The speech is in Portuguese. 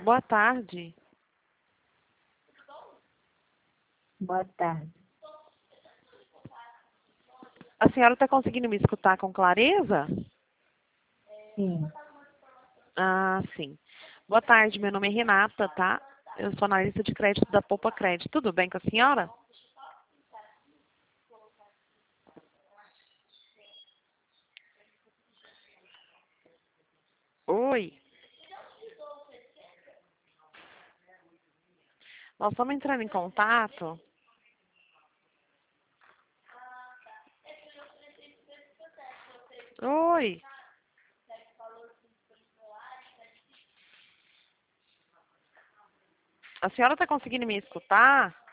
Boa tarde. Boa tarde. A senhora está conseguindo me escutar com clareza? Sim. Ah, sim. Boa tarde, meu nome é Renata, tá? Eu sou analista de crédito da Poupa Crédito. Tudo bem com a senhora? Oi. Nós estamos entrando em contato. Oi. A senhora está conseguindo me escutar?